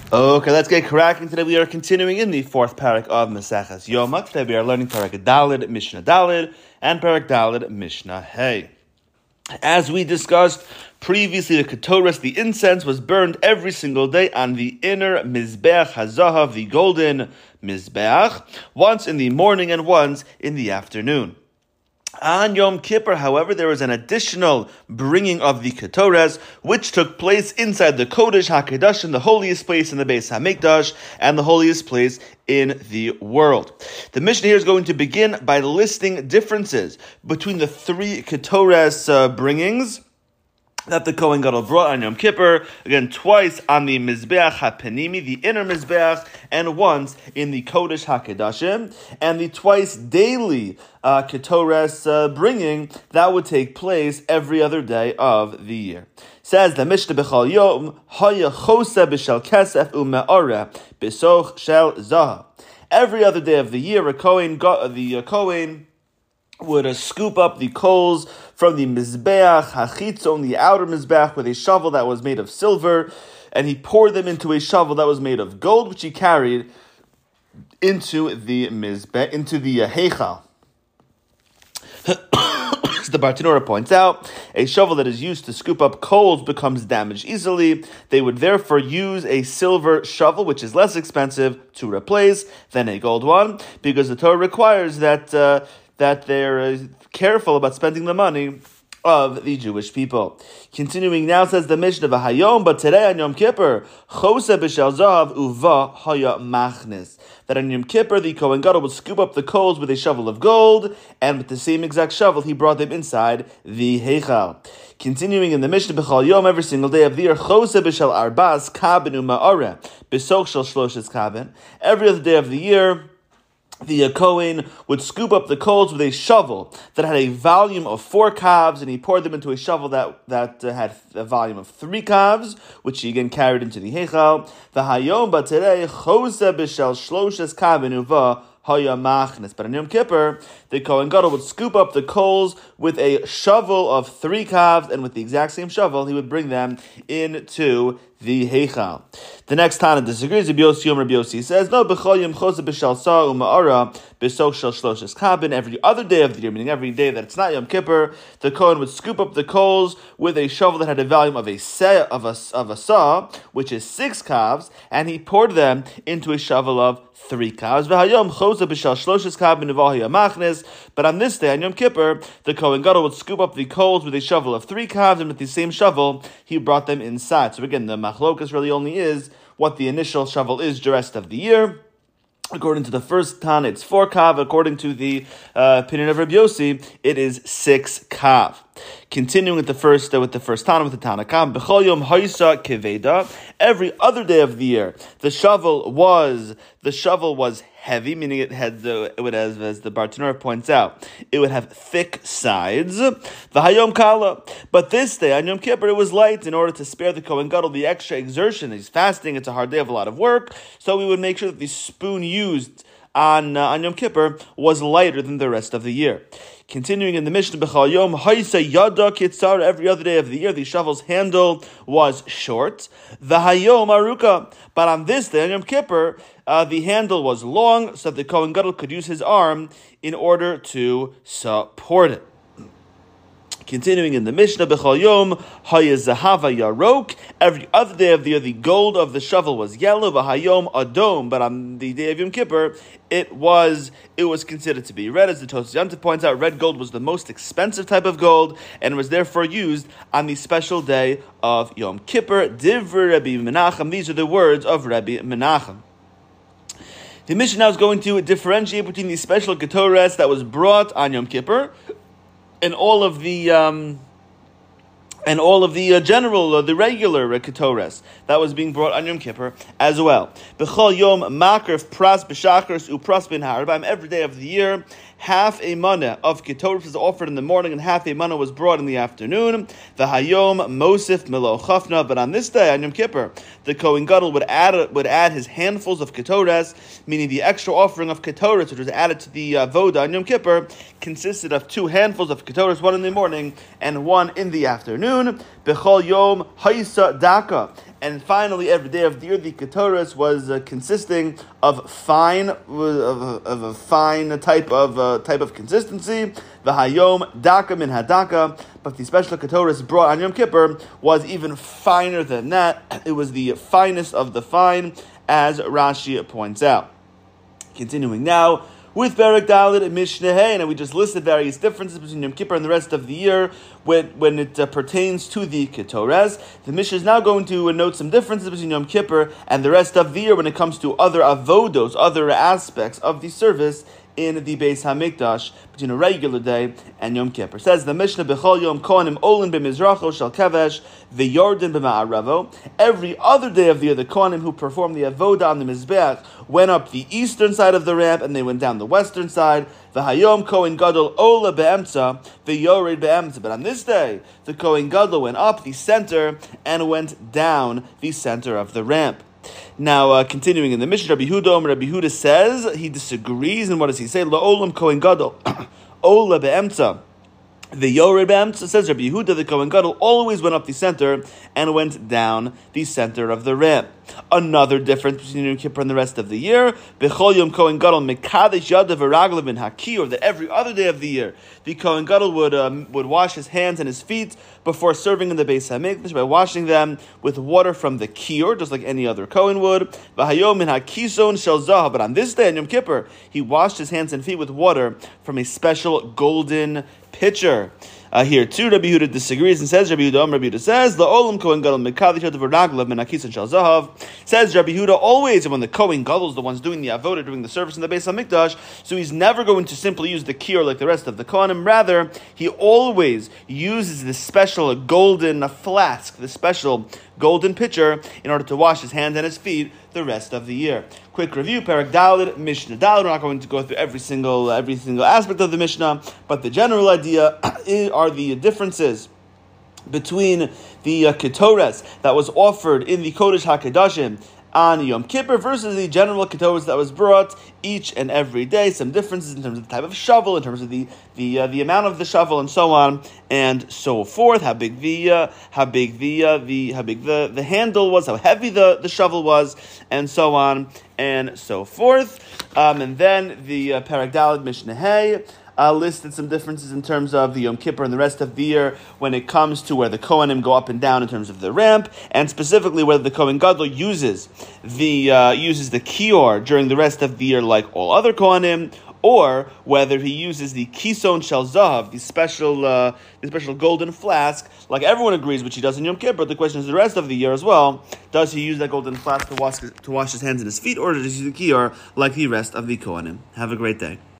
Okay, let's get cracking. Today we are continuing in the fourth parak of Maseches Yoma. Today we are learning parak Daled, Mishnah Daled, and parak Daled, Mishnah Hey. As we discussed previously, the Ketoras, the incense, was burned every single day on the inner Mizbeach HaZahav, the golden Mizbeach, once in the morning and once in the afternoon. On Yom Kippur, however, there was an additional bringing of the Ketoras, which took place inside the Kodesh HaKadosh, the holiest place in the Beis HaMikdash, and the holiest place in the world. The Mishnah here is going to begin by listing differences between the three Ketoras bringings that the Kohen Gadol brought on Yom Kippur, again twice on the Mizbeach HaPenimi, the inner Mizbeach, and once in the Kodesh HaKadoshim, and the twice daily Ketoras bringing that would take place every other day of the year. Says the Mishnah B'chal Yom, Haya Chosa B'shel Kesef U'Me'ora B'soch Shel Zahav. Every other day of the year, the Kohen would scoop up the coals from the Mizbeach HaChitzon, the outer Mizbeach, with a shovel that was made of silver, and he poured them into a shovel that was made of gold, which he carried into the Mizbeach, into the Heichal. The Bartanura points out, a shovel that is used to scoop up coals becomes damaged easily. They would therefore use a silver shovel, which is less expensive to replace than a gold one, because the Torah requires that they're careful about spending the money of the Jewish people. Continuing now, says the Mishnah V'hayom, but today on Yom Kippur, Chose b'shel zahav uva haya machnis. That on Yom Kippur, the Kohen Gadol would scoop up the coals with a shovel of gold, and with the same exact shovel, he brought them inside the Heichal. Continuing in the Mishnah B'chal Yom, every single day of the year, Chose b'shel arbas kabin u'ma'oreh b'soch shel shloshes kabin. Every other day of the year, the Kohen would scoop up the coals with a shovel that had a volume of 4 calves, and he poured them into a shovel that had a volume of 3 calves, which he again carried into the Heichal. The Hayom, but today, Chose b'shel shloshes kabin uva haya machnes. But on Yom Kippur, the Kohen Gadol would scoop up the coals with a shovel of 3 calves, and with the exact same shovel, he would bring them into the Heichal. The next Tana disagrees. Rabbi Yossi says, no, b'chol yom chose b'shel sa u'ma'ara b'soch shel shloshes kabin. Every other day of the year, meaning every day that it's not Yom Kippur, the Kohen would scoop up the coals with a shovel that had a volume of a saw, which is 6 calves, and he poured them into a shovel of 3 calves. But on this day, on Yom Kippur, the Kohen Gadol would scoop up the coals with a shovel of 3 calves, and with the same shovel, he brought them inside. So again, the machlokas really only is what the initial shovel is the rest of the year. According to the first Tana, it's 4 kav. According to the opinion of Rabbi Yossi, it is 6 kav. Continuing with the first Tana, with the Tana Kam, B'chol Yom Haisa Keveda. Every other day of the year, the shovel was heavy, meaning it would, as the Bartanura points out, it would have thick sides. The Hayom Kala. But this day, on Yom Kippur, it was light in order to spare the Kohen Gadol the extra exertion. He's fasting, it's a hard day of a lot of work, so we would make sure that the spoon used on Yom Kippur was lighter than the rest of the year. Continuing in the Mishnah B'chal Yom, Haisa Yada Kitzar, every other day of the year, the shovel's handle was short. The Hayom Aruka, but on this day, on Yom Kippur, the handle was long, so that the Kohen Gadol could use his arm in order to support it. Continuing in the Mishnah, B'chol Yom, Hayazahava Yarok. Every other day of the year, the gold of the shovel was yellow, B'hayom Adom. But on the day of Yom Kippur, it was considered to be red. As the Tosfos Yontif points out, red gold was the most expensive type of gold, and was therefore used on the special day of Yom Kippur. Divrei Rabbi Menachem. These are the words of Rabbi Menachem. The Mishnah now is going to differentiate between the special Ketoras that was brought on Yom Kippur and all of the general, the regular Ketoras that was being brought on Yom Kippur as well. B'chol Yom Makrif Pras B'Shachars Upras Bin Harabaim. Every day of the year, half a mana of Ketoras was offered in the morning, and half a mana was brought in the afternoon. The Hayom Mosif Melo Chafna. But on this day, on Yom Kippur, the Kohen Gadol would add his handfuls of Ketoras, meaning the extra offering of Ketoras, which was added to the Voda on Yom Kippur, consisted of 2 handfuls of Ketoras, 1 in the morning and 1 in the afternoon. B'chol Yom Haisa Daka. And finally, every day of the year, the Ketoros was consisting of a fine type of consistency. The Hayom Daka min Hadaka, but the special Ketoros brought on Yom Kippur was even finer than that. It was the finest of the fine, as Rashi points out. Continuing now with Perek Dalet Mishnah Hey, and we just listed various differences between Yom Kippur and the rest of the year when it pertains to the Ketores. The Mishnah is now going to note some differences between Yom Kippur and the rest of the year when it comes to other avodos, other aspects of the service in the Beis Hamikdash between a regular day and Yom Kippur. Says the Mishnah, B'chol Yom Kohanim Olin b'Mizracho Shel Kevesh v'Yordan b'Ma'aravo. Every other day of the year, the Kohanim who performed the avodah on the Mizbeach went up the eastern side of the ramp and they went down the western side. V'Hayom Kohen Gadol Ola be'emtza v'Yored be'emtza. But on this day, the Kohen Gadol went up the center and went down the center of the ramp. Now, continuing in the Mishnah, Rabbi Huda says he disagrees, and what does he say? La'olam Kohen Gadol, Ola be'emtza. The Yored be'emtza, says Rabbi Yehuda, the Kohen Gadol always went up the center and went down the center of the ramp. Another difference between Yom Kippur and the rest of the year, B'chol Yom Kohen Gadol mekadesh yadav v'raglav min hakiyur, that every other day of the year, the Kohen Gadol would wash his hands and his feet before serving in the Beis Hamikdash by washing them with water from the kiyur, just like any other Kohen would. V'hayom min hakison shel zahav, but on this day in Yom Kippur, he washed his hands and feet with water from a special golden pitcher. Here too, Rabbi Yehuda disagrees and says, Rabbi Yehuda says, La'olam Kohen Gadol mekadesh yadav v'raglav min hakison shel zahav. Says Rabbi Yehuda, always when the Kohen Gadol is the ones doing the avodah, doing the service in the Beis Hamikdash, so he's never going to simply use the kiyur like the rest of the Kohanim. Rather, he always uses this special golden flask, the special golden pitcher, in order to wash his hands and his feet the rest of the year. Quick review: Perek Dalet, Mishnah Dalet. We're not going to go through every single aspect of the Mishnah, but the general idea are the differences between the ketores that was offered in the Kodesh HaKadoshim on Yom Kippur versus the general ketores that was brought each and every day. Some differences in terms of the type of shovel, in terms of the amount of the shovel, and so on and so forth. How big the handle was, how heavy the shovel was, and so on and so forth. And then the Perek Dalet Mishnah Hey listed some differences in terms of the Yom Kippur and the rest of the year when it comes to where the Kohanim go up and down in terms of the ramp, and specifically whether the Kohen Gadol uses the kiyur during the rest of the year like all other Kohanim, or whether he uses the kison shel zahav, the special golden flask, like everyone agrees, which he does in Yom Kippur. The question is the rest of the year as well. Does he use that golden flask to wash his hands and his feet, or does he use the kiyur like the rest of the Kohanim? Have a great day.